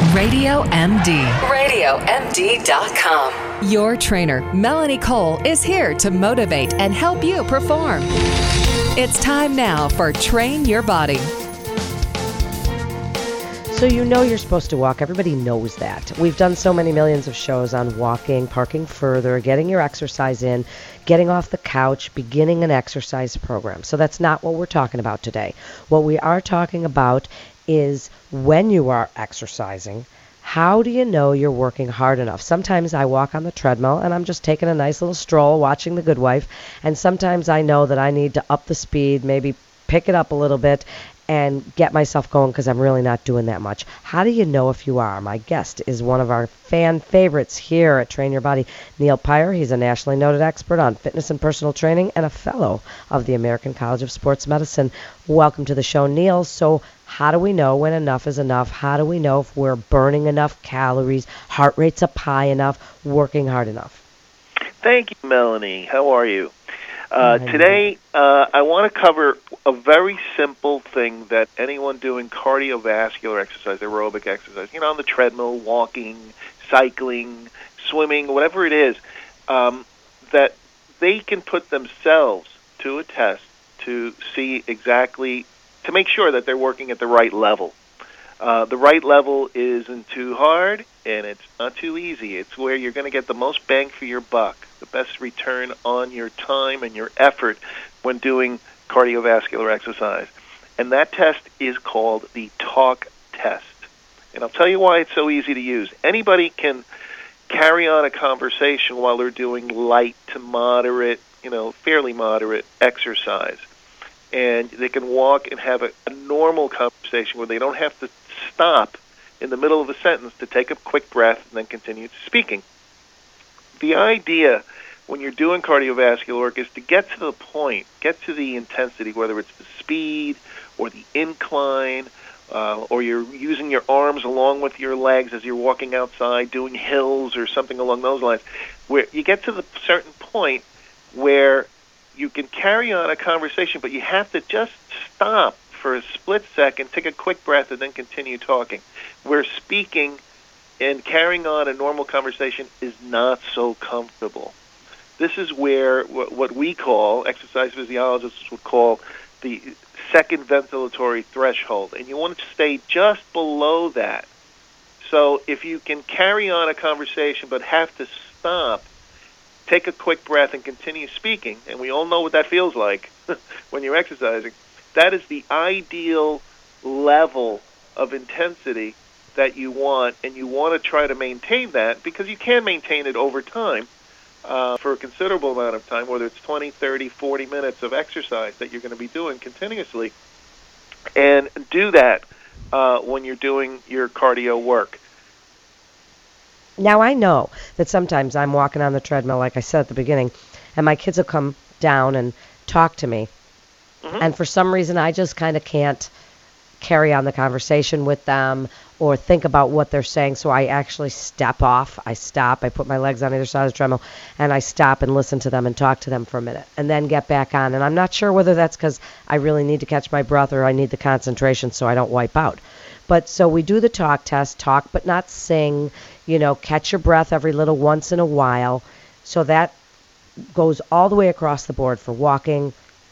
Radio MD. RadioMD.com. Your trainer, Melanie Cole, is here to motivate and help you perform. It's time now for Train Your Body. So you know you're supposed to walk. Everybody knows that. We've done so many millions of shows on walking, parking further, getting your exercise in, getting off the couch, beginning an exercise program. So that's not what we're talking about today. What we are talking about is when you are exercising, how do you know you're working hard enough? Sometimes I walk on the treadmill and I'm just taking a nice little stroll, watching The Good Wife. And sometimes I know that I need to up the speed, maybe pick it up a little bit, and get myself going because I'm really not doing that much. How do you know if you are? My guest is one of our fan favorites here at Train Your Body, Neil Peyer. He's a nationally noted expert on fitness and personal training and a fellow of the American College of Sports Medicine. Welcome to the show, Neil. So how do we know when enough is enough? How do we know if we're burning enough calories, heart rate's up high enough, working hard enough? Thank you, Melanie. How are you? Today, I want to cover a very simple thing that anyone doing cardiovascular exercise, aerobic exercise, on the treadmill, walking, cycling, swimming, whatever it is, that they can put themselves to a test to see exactly, to make sure that they're working at the right level. The right level isn't too hard, and it's not too easy. It's where you're going to get the most bang for your buck, the best return on your time and your effort when doing cardiovascular exercise. And that test is called the TALK test. And I'll tell you why it's so easy to use. Anybody can carry on a conversation while they're doing light to moderate, fairly moderate exercise. And they can walk and have a normal conversation where they don't have to stop in the middle of a sentence to take a quick breath and then continue speaking. The idea when you're doing cardiovascular work is to get to the point, get to the intensity, whether it's the speed or the incline, or you're using your arms along with your legs as you're walking outside, doing hills or something along those lines, where you get to the certain point where you can carry on a conversation, but you have to just stop for a split second, take a quick breath, and then continue talking. Where speaking and carrying on a normal conversation is not so comfortable. This is where what we call, exercise physiologists would call, the second ventilatory threshold, and you want to stay just below that. So if you can carry on a conversation but have to stop, take a quick breath and continue speaking, and we all know what that feels like when you're exercising, that is the ideal level of intensity that you want, and you want to try to maintain that because you can maintain it over time for a considerable amount of time, whether it's 20, 30, 40 minutes of exercise that you're going to be doing continuously, and do that when you're doing your cardio work. Now, I know that sometimes I'm walking on the treadmill, like I said at the beginning, and my kids will come down and talk to me. Mm-hmm. And for some reason, I just kind of can't carry on the conversation with them or think about what they're saying. So I actually step off. I stop. I put my legs on either side of the treadmill, and I stop and listen to them and talk to them for a minute and then get back on. And I'm not sure whether that's because I really need to catch my breath or I need the concentration so I don't wipe out. But so we do the talk test, talk but not sing, catch your breath every little once in a while. So that goes all the way across the board for walking,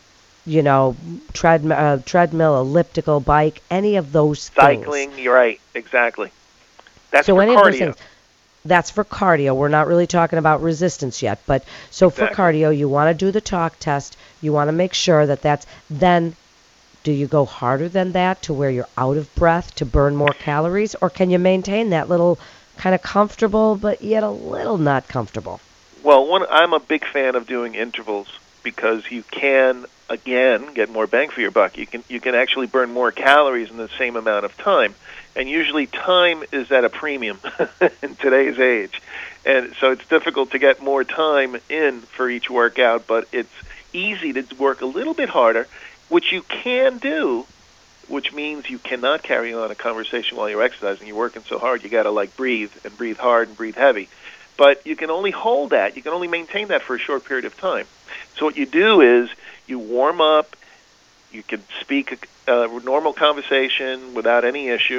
treadmill, elliptical, bike, any of those things. Cycling, you're right, exactly. That's so for any cardio. Of those things, that's for cardio. We're not really talking about resistance yet. But so exactly. For cardio, you want to do the talk test. You want to make sure that that's then. Do you go harder than that to where you're out of breath to burn more calories? Or can you maintain that little kind of comfortable but yet a little not comfortable? Well, I'm a big fan of doing intervals because you can, again, get more bang for your buck. You can actually burn more calories in the same amount of time. And usually time is at a premium in today's age. And so it's difficult to get more time in for each workout, but it's easy to work a little bit harder, which you can do, which means you cannot carry on a conversation while you're exercising. You're working so hard, you got to breathe and breathe hard and breathe heavy. But you can only hold that. You can only maintain that for a short period of time. So what you do is you warm up. You can speak a normal conversation without any issue.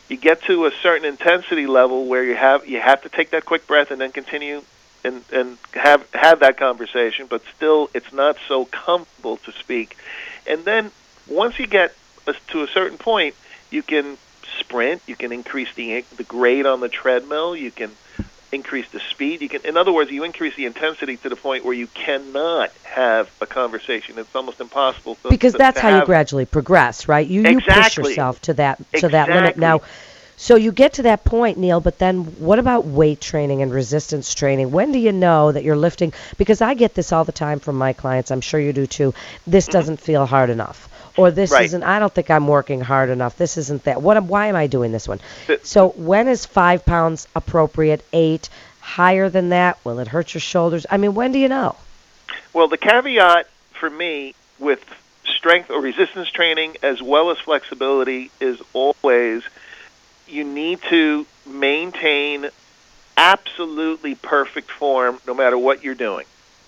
You get to a certain intensity level where you have to take that quick breath and then continue and have that conversation, but still it's not so comfortable to speak. And then once you get to a certain point, you can sprint, you can increase the grade on the treadmill, you can increase the speed, in other words, you increase the intensity to the point where you cannot have a conversation. It's almost impossible because that's how you gradually progress, right? You push yourself to that limit. Now, so you get to that point, Neil, but then what about weight training and resistance training? When do you know that you're lifting? Because I get this all the time from my clients. I'm sure you do too. This doesn't feel hard enough. Or this isn't, I don't think I'm working hard enough. This isn't that. Why am I doing this one? So when is 5 pounds appropriate? 8? Higher than that? Will it hurt your shoulders? I mean, when do you know? Well, the caveat for me with strength or resistance training as well as flexibility is always you need to maintain absolutely perfect form no matter what you're doing.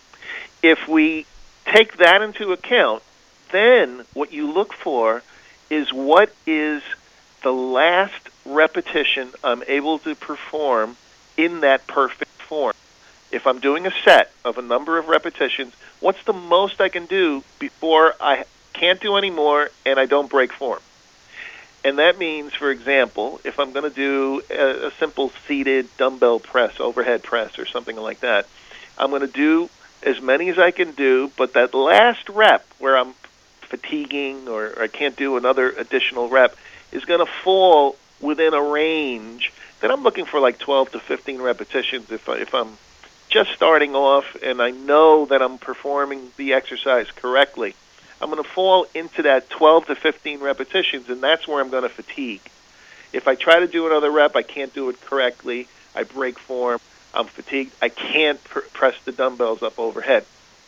If we take that into account, then what you look for is what is the last repetition I'm able to perform in that perfect form. If I'm doing a set of a number of repetitions, what's the most I can do before I can't do any more and I don't break form? And that means, for example, if I'm going to do a simple seated dumbbell press, overhead press, or something like that, I'm going to do as many as I can do, but that last rep where I'm fatiguing or I can't do another additional rep is going to fall within a range that I'm looking for like 12 to 15 repetitions if I'm just starting off and I know that I'm performing the exercise correctly. I'm going to fall into that 12 to 15 repetitions, and that's where I'm going to fatigue. If I try to do another rep, I can't do it correctly. I break form. I'm fatigued. I can't press the dumbbells up overhead.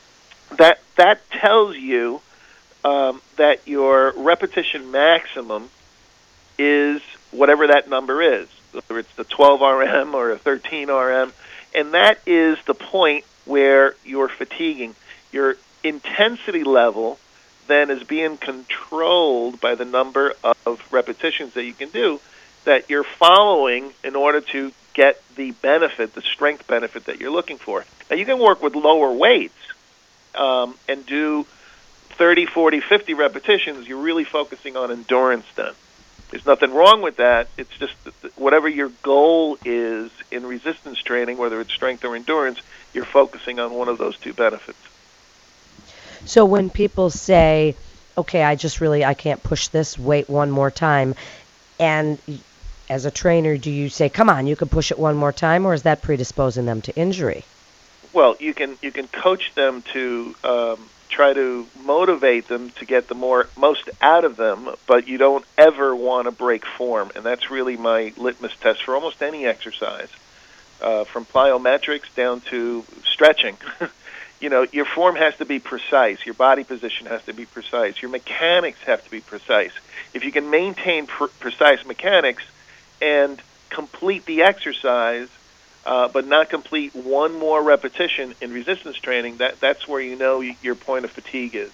That tells you that your repetition maximum is whatever that number is, whether it's the 12 RM or a 13 RM, and that is the point where you're fatiguing. Your intensity level then is being controlled by the number of repetitions that you can do that you're following in order to get the benefit, the strength benefit that you're looking for. Now, you can work with lower weights and do 30, 40, 50 repetitions. You're really focusing on endurance then. There's nothing wrong with that. It's just whatever your goal is in resistance training, whether it's strength or endurance, you're focusing on one of those two benefits. So when people say, okay, I can't push this weight one more time, and as a trainer, do you say, come on, you can push it one more time, or is that predisposing them to injury? Well, you can coach them to try to motivate them to get the most out of them, but you don't ever want to break form, and that's really my litmus test for almost any exercise, from plyometrics down to stretching. Your form has to be precise. Your body position has to be precise. Your mechanics have to be precise. If you can maintain precise mechanics and complete the exercise, but not complete one more repetition in resistance training, that's where you know your point of fatigue is.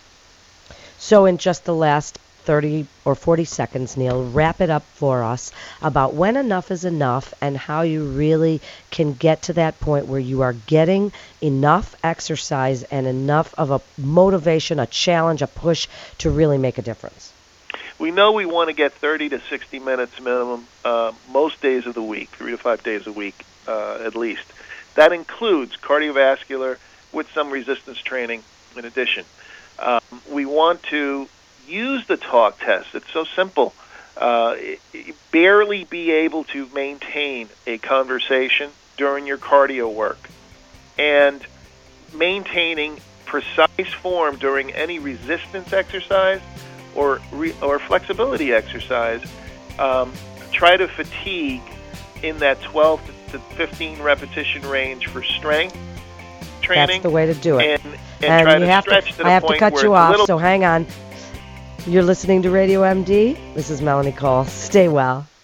So in just the last 30 or 40 seconds, Neil, wrap it up for us about when enough is enough and how you really can get to that point where you are getting enough exercise and enough of a motivation, a challenge, a push to really make a difference. We know we want to get 30 to 60 minutes minimum most days of the week, 3 to 5 days a week at least. That includes cardiovascular with some resistance training in addition. We want to use the talk test. It's so simple. Barely be able to maintain a conversation during your cardio work, and maintaining precise form during any resistance exercise or flexibility exercise. Try to fatigue in that 12 to 15 repetition range for strength training. That's the way to do it. And try to stretch to the point where I have to cut you off, so hang on. You're listening to Radio MD. This is Melanie Cole. Stay well.